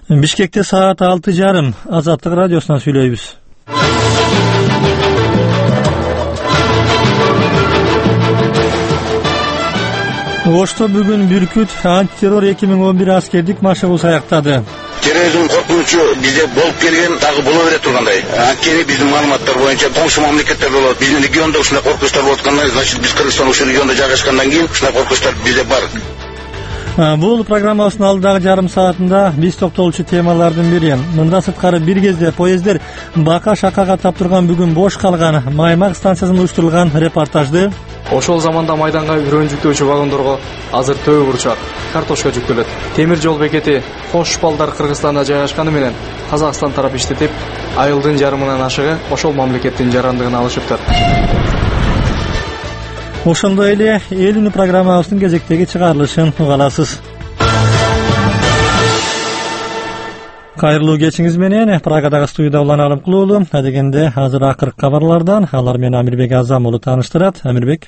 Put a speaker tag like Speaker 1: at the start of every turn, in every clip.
Speaker 1: Бишкекте саат 6:30. Азаттык радиосунан сүйлөйбүз. Ошто бүгүн Бүркүт антитеррор 2011 аскердик машыгуу аяктады.
Speaker 2: Терроризм коркунучу бизде болуп келген, дагы боло берет тургандай. Анткени биздин маалыматтар боюнча коңшу мамлекеттер болот. Биздин региондо ушундай коркунучтар болуп аткандан, значит биз Кыргызстан ушул региондо жайгашкандан кийин ушундай коркунучтар бизде бар.
Speaker 1: Бул программабыздын алдыдагы жарым саатында биз токтолчу темалардын бири. Мындан сырткары бир кезде поезддер бака шакага таптырган бүгүн бош калган Маймак станциясында уюштурулган репортажды.
Speaker 3: Ошол заманда майданга үрөн жүктөөчү вагондорго азыр төө бурчак, картошка жүктөлөт. Темир жол бекети Кош балдар Кыргызстанда жайгашканы менен Казакстан тарап иштетип, айылдын жарымынан ашыгы ошол мамлекеттин жарандыгын алышыптыр.
Speaker 1: Ошондой эле эл үнү программабыздын кезектеги чыгарылышын угаласыз. Кайрылуу кечиңиз менен Прагадагы студияда Улан Алымкулуу. Дегенде азыр акыркы кабарлардан алар менен Амирбек Азам уулу тааныштырат. Амирбек.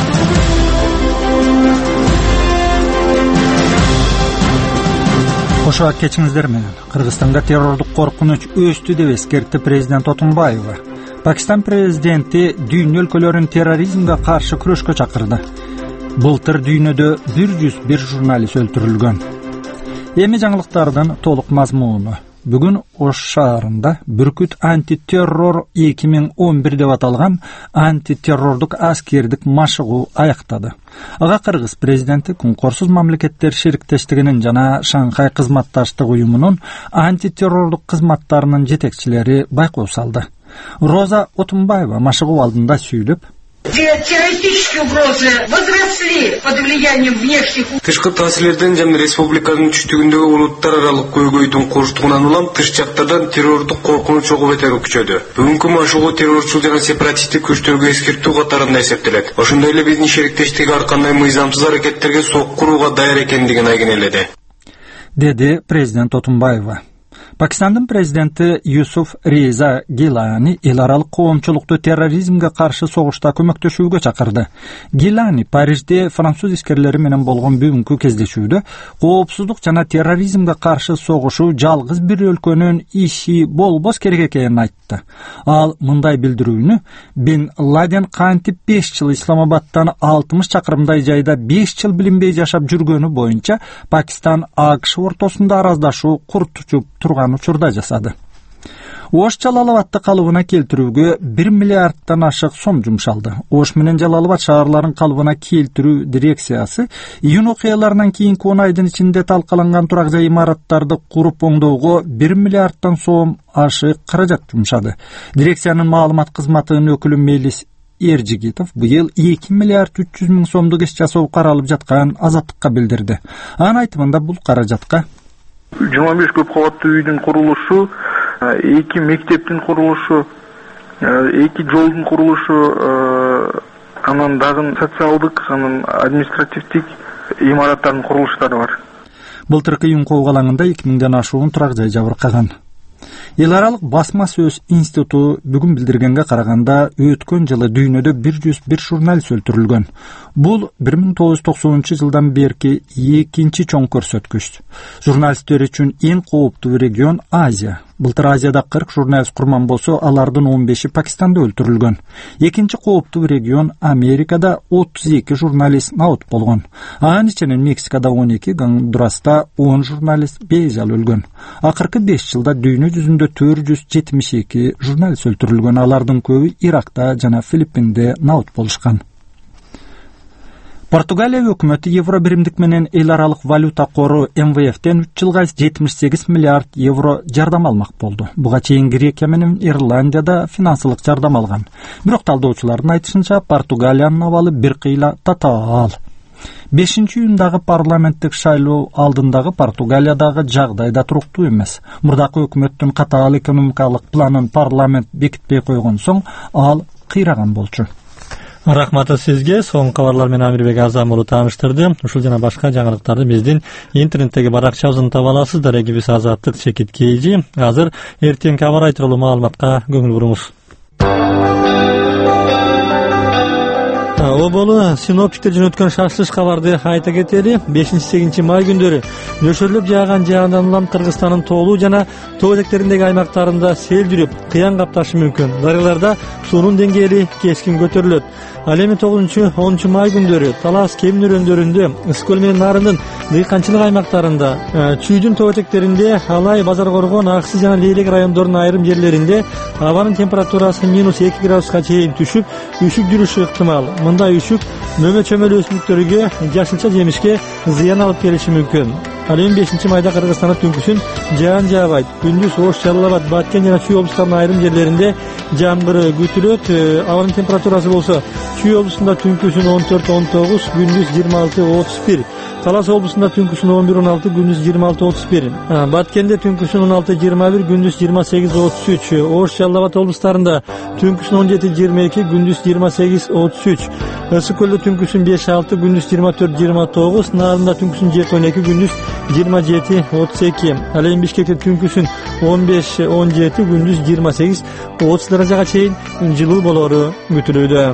Speaker 4: Кош кечиңиздер менен. Кыргызстанда террордук коркунуч өстү деп эскертти президент Отунбаева. Пакистан президенти дүйнө өлкөлөрүн терроризмге каршы күрөшкө чакырды. Былтыр дүйнөдө 101 журналист өлтүрүлгөн. Эми жаңылыктардын толук мазмуну. Бүгүн Ош шаарында Бүркүт антитеррор 2011 деп аталган антитеррордук аскердик машыгуу аяктады. Ага Кыргыз президенти Коңкорсуз мамлекеттер шериктештигинин жана Шанхай кызматташтык уюмунун антитеррордук кызматтарынын жетекчилери байкоо салды. Роза Отунбаева машыгуу алдында сүйлөп,
Speaker 5: террористические угрозы возросли под влиянием внешних.
Speaker 6: Тышкы таасирлерден жана республиканын түштүгүндөгү улуттар аралык көйгөйдүн коштугунан улам тыш жактардан террордук коркунуч чогуу бетер күчөдү. Бүгүнкү машыгуу террорчул жана сепаратисттик күчтөргө эскертүү катарында эсептелет. Ошондой эле биздин шериктештик ар кандай мыйзамсыз аракеттерге сок курууга даяр экендигин айгинеледи,
Speaker 4: деди президент Отунбаева. Пакистандын президенти Юсуф Реза Гилани эл аралык коомчулукту терроризмге каршы согушта көмөктөшүүгө чакырды. Гилани Парижде француз искерлери менен болгон бүгүнкү кездешүүдө коопсуздук жана терроризмге каршы согушуу жалгыз бир өлкөнүн иши болбос керек экенин айтты. Ал мындай билдирүүнү Бин Ладен кантип 5 жыл Исламабадтан 60 чакырымдай жайда 5 жыл билинбей жашап жүргөнү боюнча Пакистан АКШ ортосунда араздашуу куртучуп турган учурда жасады. Ош Жалалабадты калыбына келтирүүгө 1 миллиарддан ашык сом жумшалды. Ош менен Жалалабад шаарларын калыбына келтирүү дирекциясы июнь окуяларынан кийинки 10 айдын ичинде талкаланган турак жай имараттарды куруп оңдоого 1 миллиарддан сом ашык каражат жумшады. Дирекциянын маалымат кызматынын өкүлү Мелис Эржигитов быйыл 2 миллиард 300 миң сомдук иш жасоо каралып жатканын Азаттыкка билдирди. Анын айтымында бул каражатка
Speaker 7: 25 көп кабаттуу үйдүн курулушу, 2 мектептин курулушу, 2 жолдун курулушу, анан дагы социалдык, анан административдик имараттардын курулуштары бар.
Speaker 4: Былтыркы июнь коогалаңында 2000ден ашуун турак жай жабыркаган. Эл аралык басма сөз институту бүгүн билдиргенге караганда өткөн жылы дүйнөдө 101 журналист өлтүрүлгөн. Бул 1990 жылдан берки экинчи чоң көрсөткүч. Журналисттер үчүн эң кооптуу регион Азия. Былтыр Азияда 40 журналист курман болсо, алардын 15и Пакистанда өлтүрүлгөн. Экинчи кооптуу регион Америкада 32 журналист наут болгон. Анын ичинен Мексикада 12, Гондураста 10 журналист бейжал өлгөн. Акыркы 5 жылда дүйнө жүзүндө 472 журналист өлтүрүлгөн. Алардын көбү Иракта жана Филиппинде наут болушкан. Португалия өкмөтү евро биримдик менен эл аралык валюта кору МВФтен 3 жылга 78 миллиард евро жардам алмак болду. Буга чейин Грекия менен Ирландияда финансылык жардам алган. Бирок талдоочулардын айтышынча Португалиянын абалы бир кыйла татаал. 5-июндагы парламенттик шайлоо алдындагы Португалиядагы жагдай да туруктуу эмес. Мурдакы өкмөттүн катаал экономикалык планын парламент бекитпей койгон соң ал кыйраган болчу.
Speaker 1: Рахматы сизге. Соң кабарлар менен Амирбек Азам уулу тааныштырды. Ушул жана башка жаңылыктарды биздин интернеттеги баракчабыздан таба аласыздар. Эгибиз Азаттык Чекит Кейжи. Азыр эртең кабар тууралуу маалыматка көңүл буруңуз. Оболу синоптиктер жөнөткөн шашылыш кабарды айта кетели. 5-8 май күндөрү нөшөрлөп жааган жаандан улам Кыргызстандын тоолуу жана тоо этектериндеги аймактарында сел жүрүп, кыян капташы мүмкүн. Дарыяларда суунун деңгээли кескин көтөрүлөт. Ал эми 9-10 май күндөрү Талас Кемин өрөндөрүндө, Ысык-Көл менен Нарындын дыйканчылык аймактарында, Чүйдүн тоо этектеринде, Алай, Базар Коргон, Аксы жана Лейлек райондорунун айрым жерлеринде абанын температурасы -2 градуска чейин түшүп, үшүк жүрүшү ыктымал. Мындай үшүк мөмө-чөмөлүү өсүмдүктөргө, жашылча жемишке зыян алып келиши мүмкүн. Ал эми 5 майда Кыргызстанда түнкүсүн жаан жаабайт. Күндүз Ош, Жалал Абад, Баткен жана Чүй облустарынын айрым жерлеринде жамгыр күтүлөт. Абанын температурасы болсо Чүй облусунда түнкүсүн 14-19, күндүз 26-31. Талас облусунда түнкүсүн 11-16, күндүз 26-31. Баткенде түнкүсүн 16-21, күндүз 28-33. Ош, Жалал Абад облустарында түнкүсүн 17-22, күндүз 28-33. Ысык-Көлдө түнкүсүн 5-6, күндүз 24-29. Нарында түнкүсүн 7-12, күндүз 27-32. Ал эми Бишкекте түнкүсүн 15-17, күндүз 28-30 даражага чейин жылуу болору күтүлүүдө.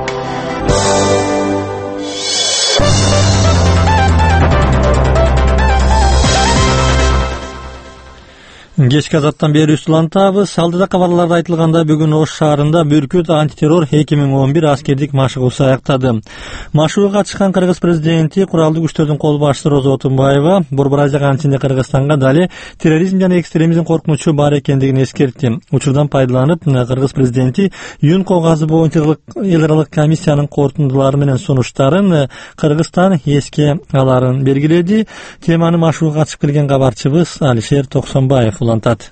Speaker 1: Кечки азаттан бери улантабыз. Алдыда кабарларда айтылгандай, бүгүн Ош шаарында Бүркүт антитеррор 2011 аскердик машыгуусу аяктады. Машыгууга катышкан Кыргыз президенти, куралдуу күчтөрдүн кол башчысы Роза Отунбаева Борбор Азия кантинде Кыргызстанга дали терроризм жана экстремизм коркунучу бар экендигин эскертти. Учурдан пайдаланып, Кыргыз президенти ЮНКО газы боюнча эл аралык комиссиянын корутундулары менен сунуштарын Кыргызстан эске аларын белгиледи. Теманы машыгууга катышып келген кабарчыбыз Алишер Токсонбаев улантат.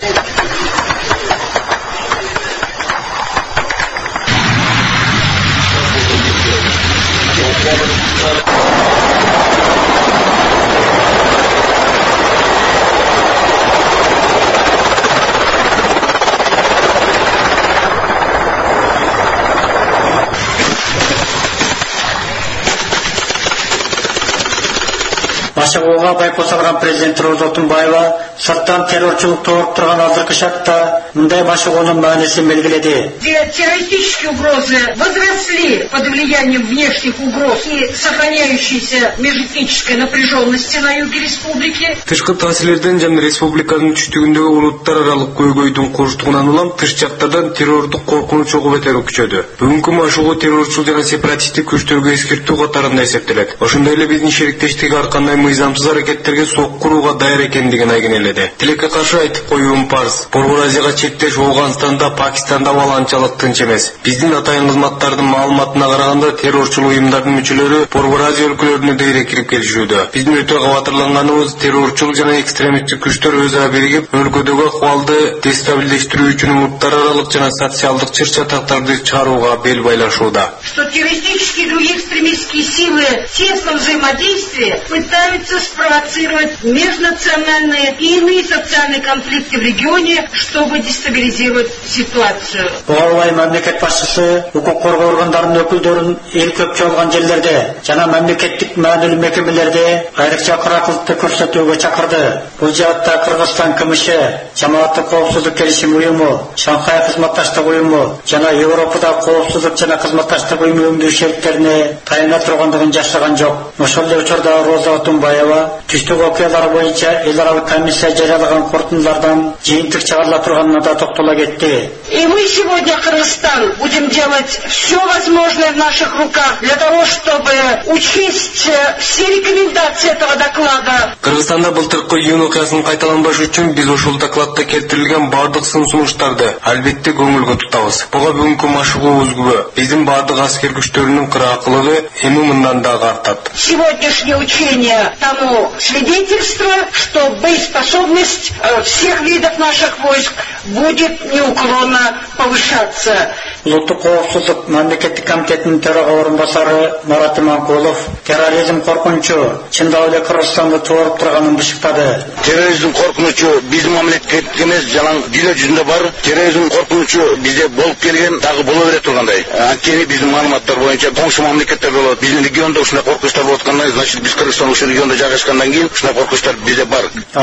Speaker 8: Машыгууга байкоос алган президент Роза Отунбаева сырттан террорчулукту ооруп турган азыркы шартта мындай машыгуунун маанисин белгиледи.
Speaker 5: Террористические угрозы возросли под влиянием внешних угроз и сохраняющейся межэтнической напряженности на юге республики.
Speaker 6: Тышкы таасирлерден жана республиканын түштүгүндөгү улуттар аралык көйгөйдүн коштугунан улам тыш жактардан террордук коркунуч чогуу бетер күчөдү. Бүгүнкү машыгуу террорчул жана сепаратисттик күчтөргө эскертүү катарында эсептелет. Ошондой эле биздин шериктештиги ар кандай мыйзамсыз аракеттерге сок курууга даяр экендигин айгинеледи. Тилекке каршы айтып коюум парз. Борбор Азияга чектеш Ооганстанда, Пакистанда баланчалык тынч эмес. Биздин атайын кызматтардын маалыматына караганда террорчул уюмдардын мүчөлөрү Борбор Азия өлкөлөрүнө дейре кирип келишүүдө. Биздин өтө кабатырланганыбыз террорчул жана экстремисттик күчтөр өз ара биригип, өлкөдөгү акыбалды дестабилдештирүү үчүн улуттар аралык жана социалдык чыр-чатактарды чыгарууга бел байлашууда.
Speaker 5: Что террористические и другие экстремистские силы в тесном взаимодействии пытаются спровоцировать межнациональные и иные социальные конфликты в регионе, чтобы дестабилизировать ситуацию.
Speaker 8: Буга мамлекет башчысы укук коргоо органдарынын өкүлдөрүн эл көп чогулган жерлерде жана мамлекеттик маанилүү мекемелерде айрыкча кыракылыкты көрсөтүүгө чакырды. Бул жаатта Кыргызстан КМШ, Жамааттык коопсуздук келишим уюму, Шанхай кызматташтык уюму жана Европада коопсуздук жана кызматташтык уюму өңдүү шериктерине таяна тургандыгын жашаган жок. Ошол эле учурда Роза Отунбаева түштүк окуялар боюнча эл аралык комиссия жарыялаган корутундулардан жыйынтык чыгарыла турганына да токтола кетти.
Speaker 5: И мы сегодня, Кыргызстан, будем делать все возможное в наших руках для того, чтобы учесть все рекомендации этого доклада.
Speaker 6: Кыргызстанда былтыркы июнь окуясынын кайталанбашы үчүн биз ушул докладта келтирилген бардык сын-сунуштарды албетте көңүлгө тутабыз. Буга бүгүнкү машыгуубуз күбө. Биздин бардык аскер күчтөрүнүн кыраакылыгы эми мындан дагы артат.
Speaker 5: Сегодняшнее учение тому свидетельство, что боеспособность всех видов наших войск будет неуклонно повышаться.
Speaker 8: Улуттук коопсуздук мамлекеттик комитетинин төрага орун басары Марат Иманкулов терроризм коркунучу чындап эле Кыргызстанды тууруп турганын бышыктады.
Speaker 2: Терроризм коркунучу биздин мамлекеттик эмес, жалаң дүйнө жүзүндө бар. Терроризм коркунучу бизде болуп келген, дагы боло берет тургандай. Анткени биздин маалыматтар боюнча коңшу мамлекеттерде болот. Биздин региондо ушундай коркунучтар болуп атканда, значит биз Кыргызстан ушул региондо жайгашкандан кийин ушундай коркунучтар бизде бар.
Speaker 8: Ал эми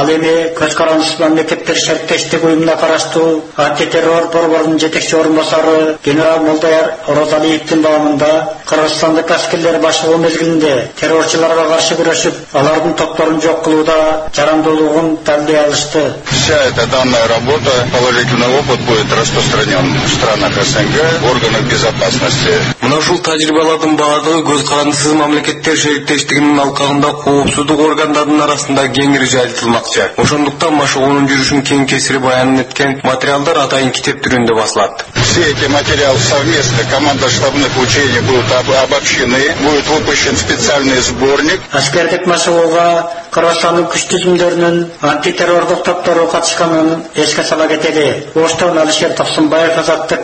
Speaker 8: көз карандысыз мамлекеттер шерттештик уюмуна караштуу антитеррор борборунун жетекчи орун басары генерал Молдаяр Оразалиевдин баамында Кыргызстандык аскерлер башылуу мезгилинде террорчуларга каршы күрөшүп, алардын топторун жок кылууда жарандуулугун далилдей алышты.
Speaker 2: Вся эта данная работа, положительный опыт будет распространен в странах СНГ, в органах безопасности.
Speaker 6: Мына ушул тажрыйбалардын баардыгы көз карандысыз мамлекеттер шериктештигинин алкагында коопсуздук органдарынын арасында кеңири жайылтылмакчы. Ошондуктан машыгуунун жүрүшүн кең кесири баян эткен материалдар атайын китеп түрүндө басылат.
Speaker 2: Все эти материалы совместно команда штабных учений будут обобщены, будет выпущен специальный сборник.
Speaker 8: Аскердик машыгууга Кыргызстандын күч түзүмдөрүнүн антитеррордук топтору катышканын эске сала кетели. Оштон Алишер Токсунбаев, Азаттык.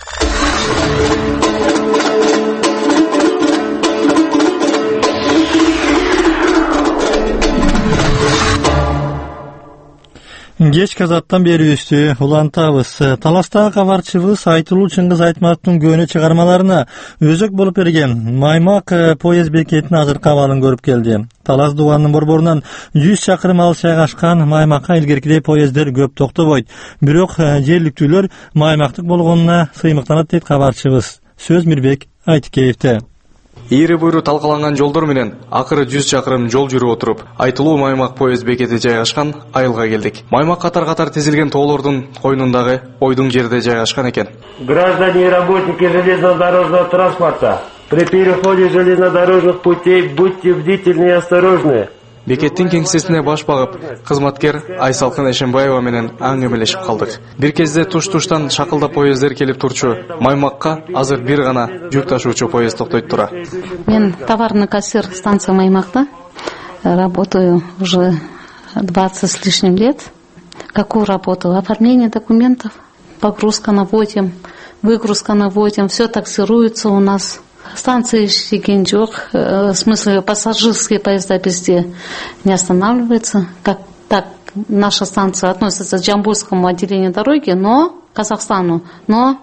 Speaker 1: Кечки Азаттан берүүбүздү улантабыз. Таластагы кабарчыбыз Айтылуу Чыңгыз Айтматовдун көөнө чыгармаларына өзөк болуп берген Маймак поезд бекетинин азыркы абалын көрүп келди. Талас Дубанынын борборунан 100 чакырым алыс жайгашкан Маймакка илгеркидей поезддер көп токтобойт. Бирок жергиликтүүлөр Маймактык болгонуна сыймыктанат дейт кабарчыбыз. Сөз Мирбек Айтыкеевде.
Speaker 3: Ири буйру талкаланган жолдор менен акыры 100 чакырым жол жүрүп отуруп, Айтылуу Маймак поезд бекети жайгашкан айылга келдик. Маймак катар-катар тизилген тоолордун койнундагы ойдуң жерде жайгашкан экен.
Speaker 9: Граждане и работники железнодорожного транспорта, при переходе железнодорожных путей будьте бдительны и осторожны.
Speaker 3: Бекеттин кеңсесине баш багып, кызматкер Айсалкын Эшенбаева менен аңгемелешип калдык. Бир кезде туш-туштан шакылдап поезддер келип турчу. Маймакка азыр бир гана жүк ташуучу поезд токтойт тура.
Speaker 10: Мен товарный кассир станции Маймакта. Работаю уже 20 с лишним лет. Какую работу? Оформление документов, погрузка наводим, выгрузка наводим, все таксируется у нас. Станции ишеген жок, в смысле пассажирские поезда везде не останавливаются. Так наша станция относится к Джамбульскому отделению дороги, но Казахстану, но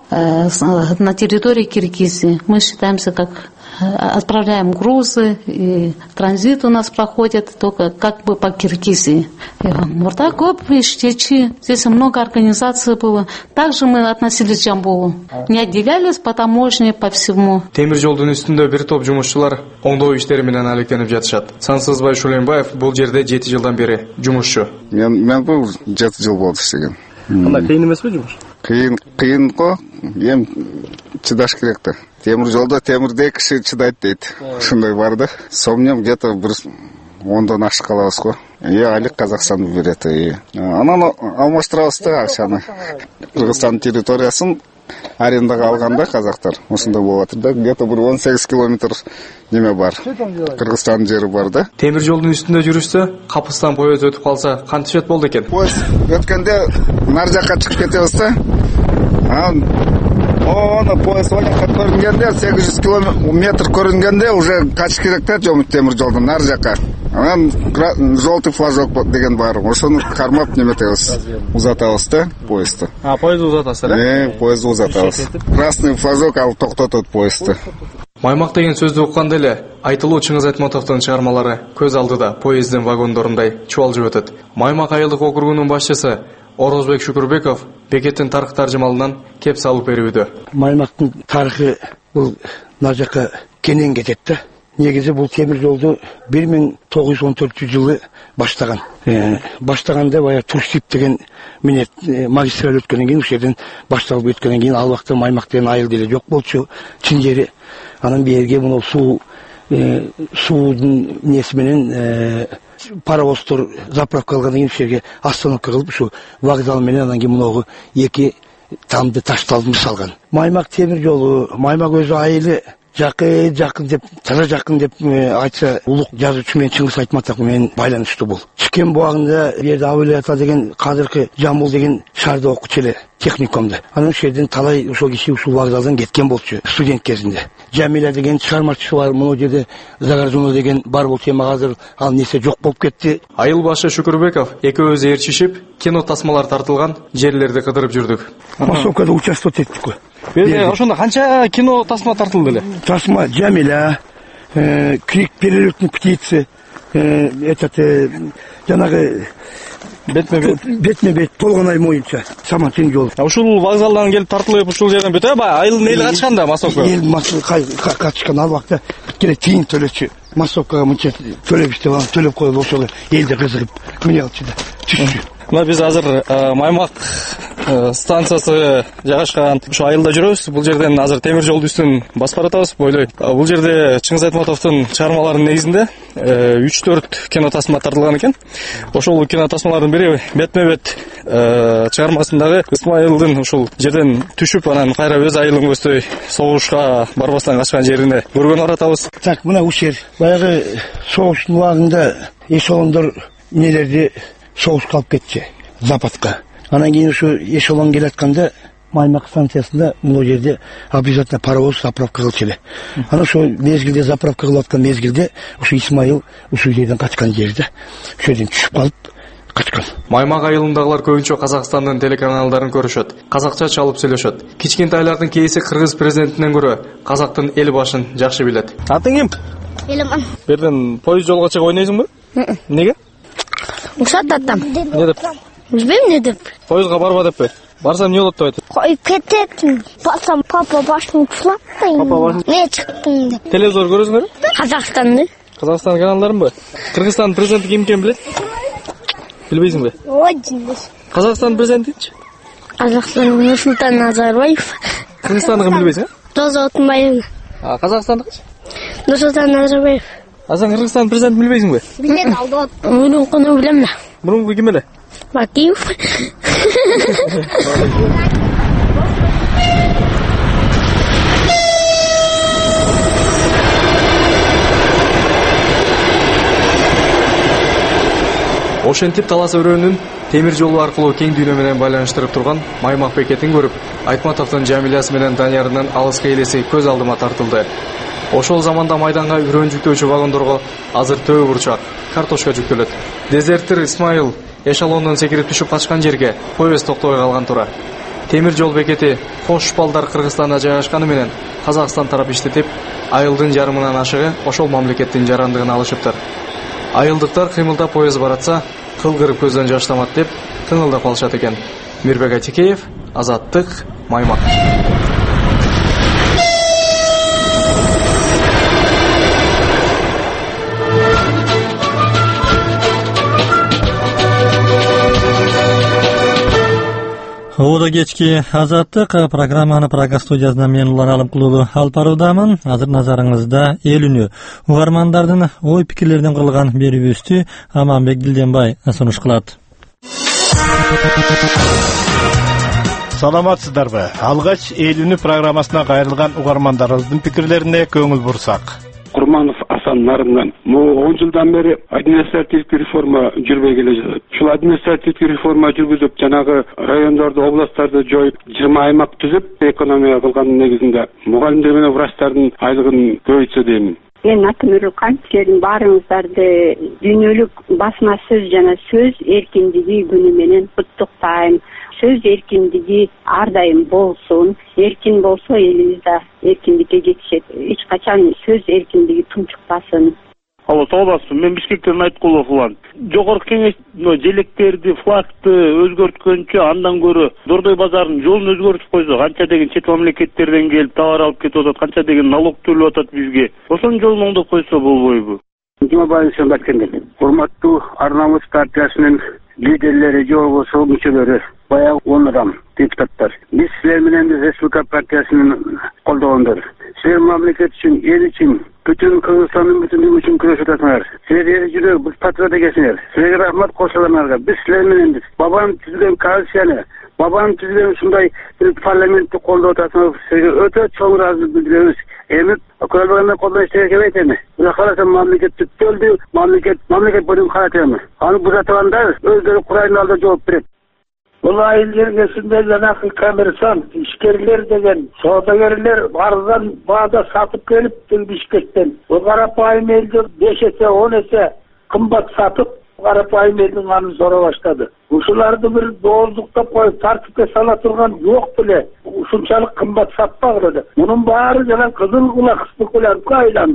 Speaker 10: на территории Киргизии. Мы считаемся как отправляем грузы, и транзит у нас проходит только как бы по Киргизии. Муртакоп, Иштечи, здесь много организаций было. Также мы относились к Джамбулу. Не отделялись по таможне, по всему.
Speaker 3: Темир жолдун үстүндө бир топ жумушчулар оңдоо иштери менен алектенип жатышат. Сансызбай Шулембаев бул жерде 7 жылдан бери жумушчу.
Speaker 11: Мен бул 7 жыл болду иштеген.
Speaker 3: Кандай кыйын эмеспи жумуш?
Speaker 11: Кыйын го, эми чыдаш керек да. Темир жолдо темирдей киши чыдайт дейт. Ушундай бар да. Сомнем где-то бир 10дон ашык калабыз го. Айлык Казакстан берет. Анан алмаштырабыз да акчаны. Кыргызстан территориясын арендага алганда казактар. Ушундай болуп атыр да. Где-то бир 18 километр неме бар. Кыргызстан жери бар да.
Speaker 3: Темир жолдун үстүндө жүрүштө Капыстан поезд өтүп калса кантип болду экен?
Speaker 11: Поезд өткөндө нар жакка чыгып кетебиз да. Оны поезд көрүнгенде 800 километр көрүнгенде уже качыш керек да темир жолдун нар жакка. Анан желтый флажок деген бар. Ошону кармап неметебиз. Узатабыз да поездду.
Speaker 3: Поезд узатасыздар?
Speaker 11: Поезд узатабыз. Красный флажок алып токтотот поездду.
Speaker 3: Маймак деген сөздү укканда эле Айтылуу Чыңгыз Айтматовдун чыгармалары көз алдыда поезддин вагондорундай чубалжып өтөт. Маймак айылдык округунун башчысы Орозбек Шүкүрбеков бекеттин тарых таржымалынан кеп салып берүүдө.
Speaker 12: Маймактын тарыхы бул нар жака кенен кетет да. Негизи бул темир жолду 1914-жылы баштаган. Баштаганда бая Турсип деген менен магистраль өткөндөн кийин ушул жерден башталып өткөндөн кийин ал убакта Маймак деген айыл деле жок болчу. Чын жери анан берге муну суудун неси менен паровоздор заправка алгандан кийин ушул жерге остановка кылып ушу вокзал менен анан кийин муногу эки тамды ташталып салган. Маймак темир жолу, Маймак өзү айылы жакын деп, таза жакын деп айтса, улук жазуучу менен Чыңгыз Айтматов менен байланыштуу бул. Чикен буагында жерде Абылай ата деген казыркы Жамбул деген шаарда окучу эле техникумда. Анан ушул жерден талай ошол киши ушул вокзалдан кеткен болчу студент кезинде. Жамиля деген чыгармачысы бар, муну жерде Загаржуно деген бар болчу, эми азыр ал нерсе жок болуп кетти.
Speaker 3: Айыл башы Шүкүрбеков экөөбүз ээрчишип, кино тасмалар тартылган жерлерди кыдырып жүрдүк.
Speaker 12: Массовкада участвовать еттик го.
Speaker 3: Ошондо канча кино тасма тартылды эле?
Speaker 12: Тасма Жамиля, Крик перелетной птицы, жанагы бетме бет толгон ай моюнча саматын жол.
Speaker 3: Ушул вокзалдан келип тартылып ушул жерден бүтө айылдын эли качканда массовка.
Speaker 12: Эл качкан ал убакта келе тыйын төлөчү. Массовкага мынча төлөп иштеп алып төлөп коюп ошол элди кызыгып мына алчу да.
Speaker 3: Мына биз азыр Маймак станциясы жайгашкан ушу айылда жүрөбүз. Бул жерден азыр темир жолдун үстүн басып баратабыз, бойлой. Бул жерде Чыңгыз Айтматовдун чыгармаларынын негизинде 3-4 кино тасма тартылган экен. Ошол кино тасмалардын бири бетме-бет чыгармасындагы Исмайылдын ушул жерден түшүп, анан кайра өз айылын көздөй согушка барбастан качкан жерине көргөн баратабыз.
Speaker 12: Так, мына ушул жер баягы согуштун убагында эшелондор нелерди согушка алып кетчү, западка. Анан кийин ушу эшелон келатканда Маймак станциясында бул жерде обязательно паровоз заправка кылчу эле. Анан ошо мезгилде заправка кылып аткан мезгилде ушу Исмайыл ушул жерден качкан жерде ошол жерден түшүп калып качкан.
Speaker 3: Маймак айылындагылар көбүнчө Казакстандын телеканалдарын көрүшөт, казакча чалып сүйлөшөт. Кичкентайлардын кейси кыргыз президентинен көрө казактын эл башын жакшы билет. Атың ким?
Speaker 13: Элеман.
Speaker 3: Берден поезд жолго чыгып ойнойсуңбу? Неге?
Speaker 13: Ушат атам.
Speaker 3: Не деп?
Speaker 13: Билбейм не деп.
Speaker 3: Поездга барба деппи? Барсам не болот деп айтат?
Speaker 13: Коюп кетет. Барсам папа башын чулап.
Speaker 3: Папа башын.
Speaker 13: Не чыктың деп.
Speaker 3: Телевизор көрөсүңөр?
Speaker 13: Казакстанды.
Speaker 3: Казакстан каналдарынбы? Кыргызстан президенти ким экенин билет? Билбейсиңби?
Speaker 13: Один.
Speaker 3: Казакстан президентичи?
Speaker 13: Казакстан Нурсултан Назарбаев.
Speaker 3: Кыргызстандыкын билбейсиң?
Speaker 13: Роза Отунбаева.
Speaker 3: Казакстандыкычы?
Speaker 13: Нурсултан Назарбаев.
Speaker 3: Сен Кыргызстан президентин билбейсиңби?
Speaker 13: Билем алды. Мурункуну билем да.
Speaker 3: Мурунку ким эле?
Speaker 13: Бакиев.
Speaker 3: Ошентип Талас өрөөнүн темир жолу аркылуу кең дүйнө менен байланыштырып турган Маймак бекетин көрүп, Айтматовдун Жамилясы менен Даниярынын алыскы элеси көз алдыма тартылды. Ошол заманда майданга үрөн жүктөөчү вагондорго азыр төө бурчак, картошка жүктөлөт. Дезертир Исмайыл эшелондон секирип түшүп качкан жерге поезд токтобой калган тура. Темир жол бекети Кош балдар Кыргызстанда жайгашканы менен Казакстан тарап иштетип, айылдын жарымынан ашыгы ошол мамлекеттин жарандыгын алышыптыр. Айылдыктар кыймылдап поезд баратса, кылгырып көздөн жаш тамат деп тыңылдап калышат экен. Мирбек Атикеев, Азаттык, Маймак.
Speaker 1: Ода кечки Азаттык программаны Прага студиясынан мен Улан Алымкулуу алып баруудамын. Азыр назарыңызда эл үнү. Угармандардын ой пикирлеринен курулган берүүбүздү Аманбек Дилденбай сунуш кылат.
Speaker 14: Саламатсыздарбы? Алгач эл үнү программасына кайрылган угармандарыбыздын пикирлерине көңүл бурсак.
Speaker 15: Курманов Асан Нарындан. 10 жылдан бери административдик реформа жүрбөй келе жатат. Ушул административдик реформа жүргүзүп, жанагы райондорду, областтарды жоюп, 20 аймак түзүп, экономия кылганын негизинде мугалимдер менен врачтардын айлыгын көбөйтсө деймин.
Speaker 16: Мен атым Үрүкан, силердин баарыңыздарды дүйнөлүк басма сөз жана сөз эркиндиги күнү менен куттуктайм. Сөз эркиндиги ар дайым болсун. Эркин болсо элибизде эркиндикке жетишет. Эч качан сөз эркиндиги тунчукпасын.
Speaker 17: Алло, саламатсызбы? Мен Бишкектен Айткулов улан. Жогорку кеңеш желектерди, флагты өзгөрткөнчө андан көрө Дордой базарынын жолун өзгөртүп койсо, канча деген чет мамлекеттерден келип товар алып кетип атат, канча деген налог төлөп атат бизге. Ошонун жолун оңдоп койсо болбойбу?
Speaker 15: Жумабаев Шамбаткендер. Урматтуу Арнамыз партиясынын лидерлери, же болбосо мүчөлөрү, баягы онурам депутаттар. Биз силер менен Республика партиясынын колдогондор. Силер мамлекет үчүн, эл үчүн, бүтүн Кыргызстандын бүтүнлүгү үчүн күрөшүп атасыңар. Силер эл жүрөк, биз патриот экенсиңер. Силерге рахмат кошуларыңарга. Биз силер мененбиз. Бабам түзгөн коалицияны, бабам түзгөн ушундай парламентти колдоп атасыңар. Силерге өтө чоң ыраазычылык билдиребиз. Эми көйгөйдөн колдон иштеге келбейт эми. Мына карасам мамлекет түптөлдү, мамлекет бөлүм каратеми. Аны бузатгандар өздөрү курайдын алдында жооп берет.
Speaker 18: Бұл айыл жергесінде жанақы коммерсант, ішкерлер деген, саудагерлер арзан бағада сатып келіп Бишкектен. Ол қарапайым елді 5 есе, 10 есе қымбат сатып, қарапайым елдің анын сора баштады. Ушуларды бір доздықтап қойып, тартипке сала тұрған жоқ біле. Ушунчалық қымбат сатпағыды. Мұның бары жанан қызыл құлақ айланды.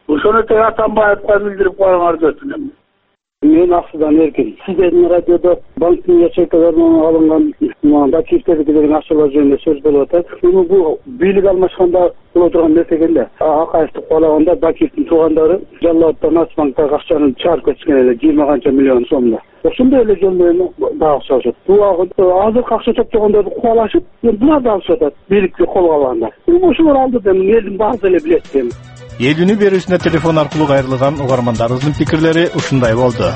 Speaker 18: Ошону тең Атамбаевга билдирип коюңар өтүнөм. Мен Аксудан Эркин. Сиздердин радиодо банктын ячейкаларынан алынган документтерди деген акчалар жөнүндө сөз болуп атат. Бул бийлик алмашканда боло турган нерсе экен да. Акаевди куалаганда Бакиевдин туугандары Жаллабовдон Нацбанктагы акчаны чыгарып кетишкен эле 20 канча миллион сомдо. Ошондой эле жол менен дагы акча алышат. Бул азыркы акча топтогондорду куалашып, булар да алышып атат. Бийликти колго алгандар. Ошолор алдыдан элдин баасы эле билет экен.
Speaker 14: Элүүнү берүүсүнө телефон аркылуу кайрылган угармандарыбыздын пикирлери ушундай болду.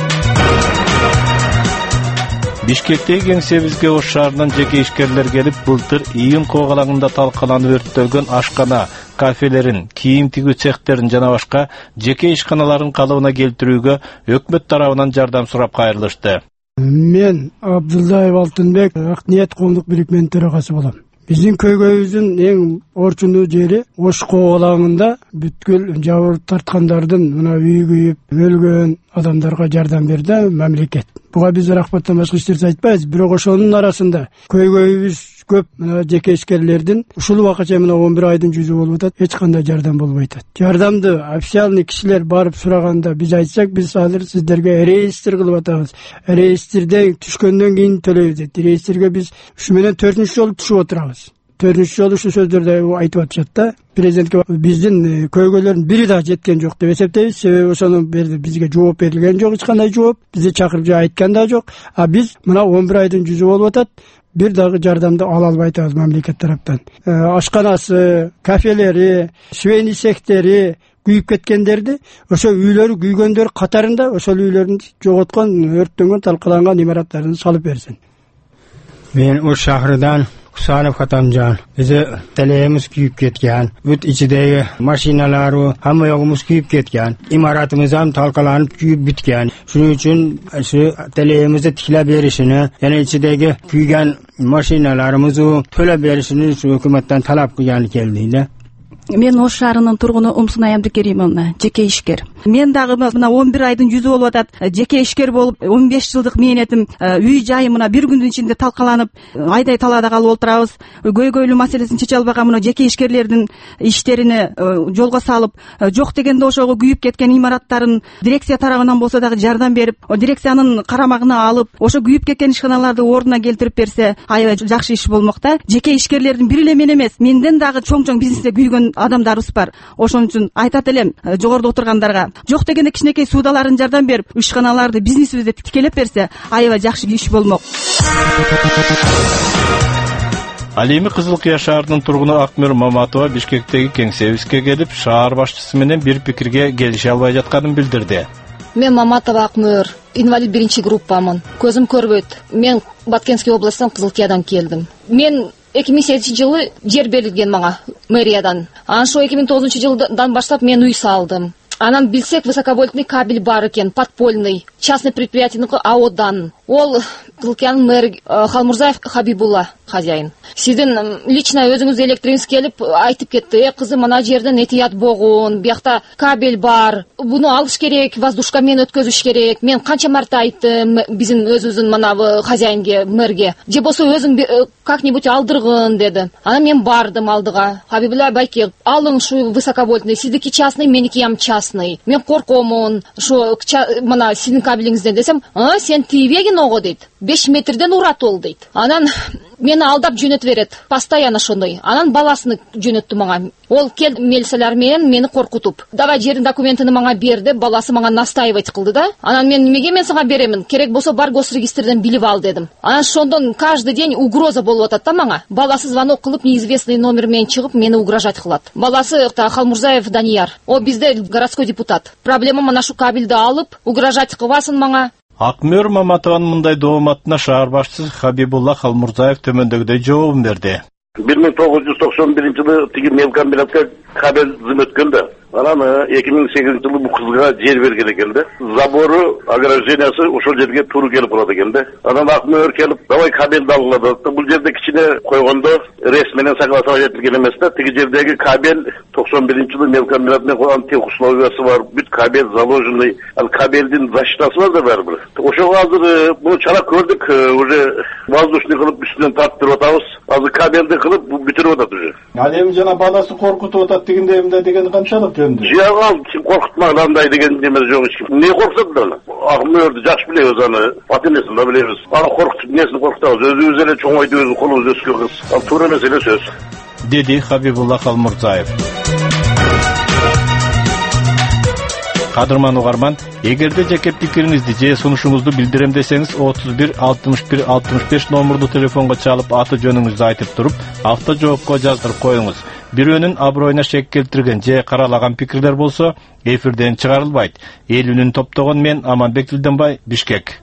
Speaker 14: Бишкектеги кеңсебизге Ош шаарынан жеке ишкерлер келип, былтыр июнь когалагында талкаланып өрттөлгөн ашкана, кафелерин, кийим тигүү цехтерин жана башка жеке ишканаларын калыбына келтирүүгө өкмөт тарабынан жардам сурап кайрылышты.
Speaker 19: Мен Абдуллаев Алтынбек, Акниет коомдук бирикменин төрагасы болом. Биздин көйгөйүбүздүн эң орчундуу жери Ош когалагында бүткүл жабыр тарткандардын мына үйү күйүп өлгөн адамдарга жардам берди мамлекет. Буга биз рахматтан башка эч нерсе айтпайбыз, бирок ошонун арасында көйгөйүбүз көп мына жеке ишкерлердин ушул убакка чейин мына 11 айдын жүзү болуп атат, эч кандай жардам болбой атат. Жардамды официальный кишилер барып сураганда биз айтсак, биз азыр сиздерге реестр кылып атабыз. Реестрден түшкөндөн кийин төлөйбүз дейт. Реестрге биз ушу менен 4-үнчү жолу түшүп отурабыз. 4-үнчү жолу ушу сөздөрдү айтып атышат да. Президентке биздин көйгөйлөрдүн бири да жеткен жок деп эсептейбиз. Себеби ошону бизге жооп берилген жок, эч кандай жооп. Бизди чакырып айткан да жок. А биз мына 11 айдын жүзү болуп атат. Бир дагы жардамды ала албай атабыз мамлекет тараптан. Ашканасы, кафелери, швейный цехтери күйүп кеткендерди, ошо үйлөрү күйгөндөр катарында ошол үйлөрдүн жоготкон, өрттөнгөн, талкаланган имараттарын салып берсин.
Speaker 20: Мен Ош шаарынан Кусанов Хатамжан. Бизе телеемиз күйүп кеткен. Бүт ичидеги машиналары, хамма жогубуз күйүп кеткен. Имаратыбыз ham талкаланып күйүп бүткөн. Шуning үчүн ошо телеемизди тиклеп беришини, жана ичидеги күйгөн машиналарыбызды төлөп беришини өкмөттөн талап кылганы келди.
Speaker 21: Мен Ош шаарынын тургуну Умсунай Абдыкеримовна, жеке ишкер. Мен дагы мына 11 айдын жүзү болуп атат. Жеке ишкер болуп 15 жылдык мээнетим үй жайым мына бир күндүн ичинде талкаланып, айдай талаада калып отурабыз. Көйгөйлүү маселесин чече албаган мына жеке ишкерлердин иштерини жолго салып, жок дегенде ошого күйүп кеткен имараттарын дирекция тарабынан болсо дагы жардам берип, дирекциянын карамагына алып, ошо күйүп кеткен ишканаларды ордуна келтирип берсе, аябай жакшы иш болмок да. Жеке ишкерлердин бир эле мен эмес, менден дагы чоң бизнесте күйгөн адамдарыбыз бар. Ошон үчүн айтат элем жогоруда отургандарга, жок дегенде кичинекей суудаларын жардам берип, ишканаларды, бизнесибизди тикелеп берсе, аябай жакшы иш болмок.
Speaker 14: Ал эми Кызыл Кыя шаарынын тургуну Акмөр Маматова Бишкектеги кеңсебизге келип, шаар башчысы менен бир пикирге келише албай жатканын билдирди.
Speaker 22: Мен Маматова Акмөр, инвалид 1-чи группамын. Көзүм көрбөйт. Мен Баткенский областан Кызыл Кыядан келдим. Мен 2008 жылы жер берилген мага мэриядан. Анан ошо 2009 жылдан баштап мен үй салдым. Анан билсек высоковольтный кабель бар экен, подпольный, частный предприятийники АОдан. Ол Кызыл Кыянын мэр Халмурзаев Хабибулла хозяин. Сиздин лично өзүңүз электримиз келип айтып кетти: "Кызым, мына жерден этият болгон, биякта кабель бар. Буну алыш керек, воздушка мен өткөзүш керек." Мен канча марта айттым биздин өзүбүздүн мына хозяинге, мэрге. "Же болсо өзүң как-нибудь алдыргын" деди. Анан мен бардым алдыга. Хабибулла байке: "Алың ушу высоковольтный, сиздики частный, меники ham частный. Мен коркомун, ушу мына сиздин кабелиңизден" десем: "Сен тийбегин ого" дейт. 5 метрден урат ол дейт. Анан мени алдап жөнөтүп берет. Постоянно ошондой. Анан баласын жөнөттү мага. Ол кел милициялар менен мени коркутуп. "Давай жердин документин мага бер" деп баласы мага настаивать кылды да. Анан мен "Немеге мен сага беремин? Керек болсо бар госрегистрден билип ал" дедим. Анан ошондон каждый день угроза болуп атат да мага. Баласы звонок кылып, неизвестный номер менен чыгып, мени угрожать кылат. Баласы Халмурзаев Данияр. О бизде городской депутат. Проблема мына шу кабелди алып, угрожать кылбасын мага.
Speaker 14: Акмөр Маматованын мындай дооматына шаар башчысы Хабибулла Халмурзаев төмөндөгүдөй жообун берди.
Speaker 2: 1991 жылы тиги мелкомбинатка кабель зым өткөн да. Анан 2008 жылы бул кызга жер берген экен да. Забору, ограждениясы ошол жерге туура келип калат экен да. Анан Акмөр келип, "Давай кабелди алгыла" деп. Бул жерде кичине койгондо рес менен согласовать этилген эмес да. Тиги жердеги кабель 91 жылы мелкомбинат менен койгон тех условиясы бар. Бүт кабель заложенный. Ал кабелдин защитасы бар да баары бир. Ошого азыр буну чара көрдүк, уже воздушный кылып үстүнөн тарттырып атабыз. Азыр кабелди кылып бүтүрүп атат уже.
Speaker 14: Ал эми жана баласы коркутуп атат дегенде эмне деген канчалык? Жөнді.
Speaker 4: Жиғал, сен қорқытмағандай деген неміз жоқ ешкім. Не қорқытады оны? Ақмөрді жақсы білеміз, аны патенесін да білеміз. Аны қорқытып, несін қорқытамыз? Өзі әлі чоңайды өзін қолымыз өскен қыз. Ал тура мәселе сөз.
Speaker 14: Деді Хабибулла Қалмұрзаев. Қадырман угарман, эгерде жеке пикириңизди же сунушуңузду билдирем десеңиз 31 61 65 номерду телефонго чалып аты жөнүңүздү айтып туруп, автожоопко жаздырып коюңуз. Бирөөнүн аброюна шек келтирген же каралаган пикирлер болсо, эфирден чыгарылбайт. Эл үнүн топтогон мен Аманбек Дилденбай, Бишкек.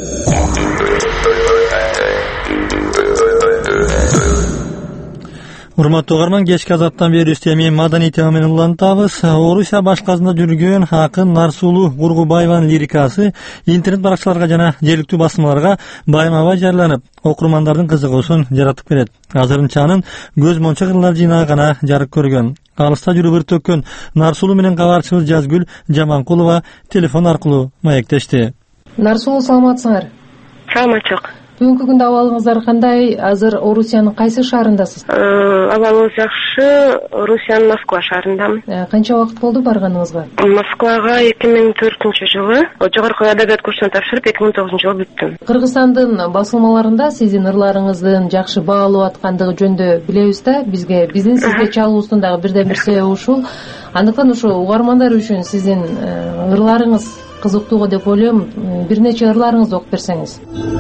Speaker 1: Урматтуу угарман, кечки азаттан бери эми маданий тема менен улантабыз. Орусия башкасында жүргөн акын Нарсулуу Кургубаеванын лирикасы интернет баракчаларга жана жергиликтүү басмаларга байма-бай жарыяланып, окурмандардын кызыгуусун жаратып берет. Азырынча анын көз мончок ырлар жыйнагы гана жарык көргөн. Алыста жүрүп ыр төккөн Нарсулуу менен кабарчыбыз Жазгүл Жаманкулова телефон аркылуу маектешти.
Speaker 7: Нарсулуу, саламатсыңар?
Speaker 23: Саламатчылык.
Speaker 7: Бүгүнкү күндө абалыңыздар кандай? Азыр Орусиянын кайсы шаарындасыз?
Speaker 23: Абалыбыз жакшы. Орусиянын Москва шаарындамын.
Speaker 7: Канча убакыт болду барганыңызга?
Speaker 23: Москвага 2004-жылы жогорку адабият курсун тапшырып 2009-жылы бүттүм.
Speaker 7: Кыргызстандын басылмаларында сиздин ырларыңыздын жакшы баалуу аткандыгы жөнүндө билебиз да, биздин сизге чалуубуздун дагы бирден бир себеби ушул. Андыктан ушу угармандар үчүн сиздин ырларыңыз кызыктууга деп ойлойм. Бир нече ырларыңызды окуп берсеңиз.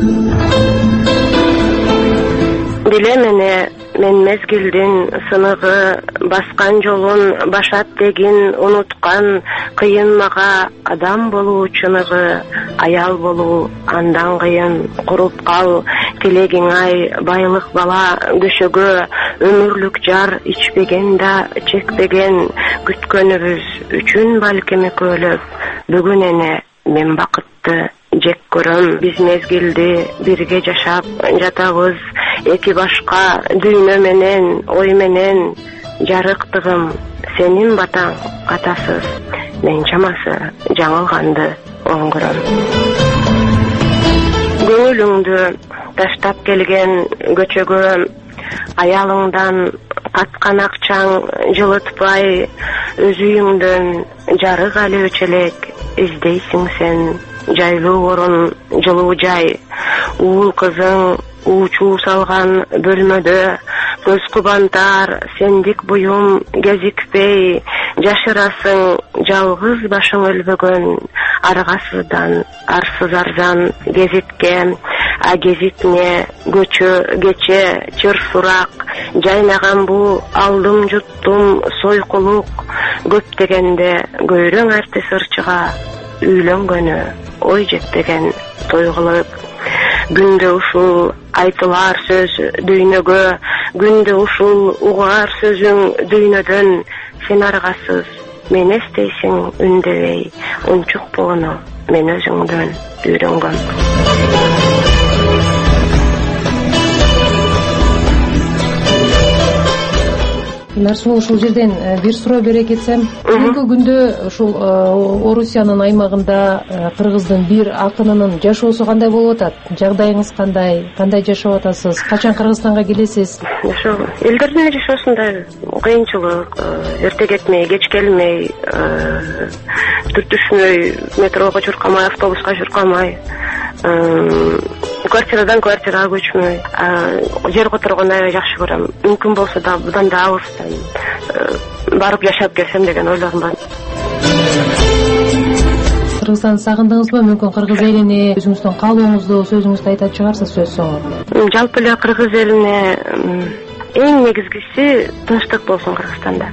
Speaker 23: Билем эне, мен мезгилдин сыныгы, баскан жолун башат дегин унуткан, кыйын мага адам болуу чыныгы, аял болуу андан кыйын. Куруп кал тилегиң ай, байлык бала көшөгө, өмүрлүк жар ичпеген да чекпеген, күткөнүбүз үчүн балким экөөлөп, бүгүн эне мен бакытты жек көрөм. Биз мезгилди бирге жашап жатабыз, эки башка дүйнө менен, ой менен. Жарыктыгым сенин батаң катасыз, мен чамасы жаңылганды оңгөрөм. Көңүлүңдү таштап келген көчөгө, аялыңдан каткан акчаң жылытпай, өз үйүңдөн жарык али өчелек издейсиң сен. Жайлуу орун, жылуу жай, уул кызың уучуу салган бөлмөдө, көз кубантар сендик буюм кезикпей, жашырасың жалгыз башың өлбөгөн, аргасыздан арсыз арзан гезитке, а гезитне көчө кече чыр сурак, жайнаган бу алдым жуттум сойкулук, көптөгенде көйрөң артис ырчыга, үйлөнгөнү ой жетпеген тойгулук. Күндө ушул айтылар сөз дүйнөгө, күндө ушул угар сөзүң дүйнөдөн. Сен аргасыз, мен эстейсиң үндебей, унчук болгону мен өзүңдөн үйрөнгөм.
Speaker 7: Нарсулуу, ушул жерден бир суроо бере кетсем, бүгүнкү күндө ушул Орусиянын аймагында кыргыздын бир акынынын жашоосу кандай болуп атат? Жагдайыңыз кандай? Кандай жашап атасыз? Качан Кыргызстанга келесиз?
Speaker 23: Элдердин жашоосунда кыйынчылык, эрте кетмей, кеч келмей, түшмөй, метрого чуркамай, автобуска чуркамай, квартирадан квартирага көчмөй, жер которгонду аябай жакшы көрөм. Мүмкүн болсо да будан да алыстан барып жашап келсем деген ойлорум бар.
Speaker 7: Кыргызстанды сагындыңызбы? Мүмкүн кыргыз элине өзүңүздүн каалооңузду, сөзүңүздү айтат чыгарсыз сөз соңу.
Speaker 23: Жалпы эле кыргыз элине эң негизгиси тынчтык болсун Кыргызстанда.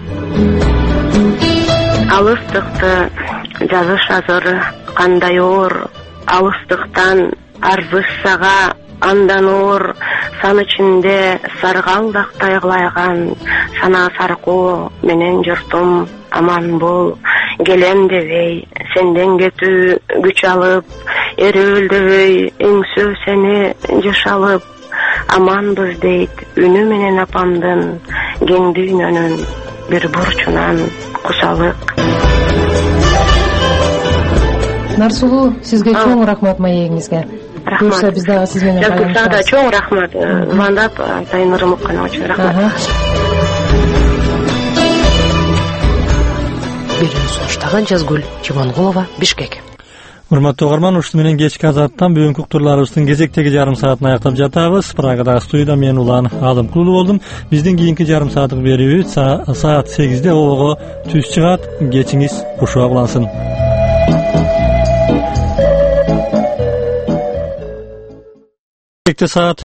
Speaker 23: Алыстыкты жазыш азыр кандай оор, алыстыктан арзышсага андан оор, сан ичинде саргалдактай кылайган, сана саркоо менен журтум аман бол, келем дебей сенден кетүү күч алып, эрүүл дебей эңсөө сени жыш алып, аманбыз дейт үнү менен апамдын, кең дүйнөнүн бир бурчунан кусалык.
Speaker 7: Нарсулуу, сизге чоң рахмат маегиңизге. Буюрса биз дагы сиз менен байланышабыз.
Speaker 23: Сага да чоң рахмат. Звондап атайын ырым укканыма үчүн рахмат.
Speaker 5: берүүнү сунуштаган Жазгүл Жумангулова, Бишкек.
Speaker 1: Урматтуу угарман, ушуну менен кечки азаттан бүгүнкү уктурларыбыздын кезектеги жарым саатын аяктап жатабыз. Прагадагы студияда мен Улан Алымкулуу болдум. Биздин кийинки жарым сааттык берүүбүз саат 8-де обого түз чыгат. Кечиңиз кушуа улансын. Саат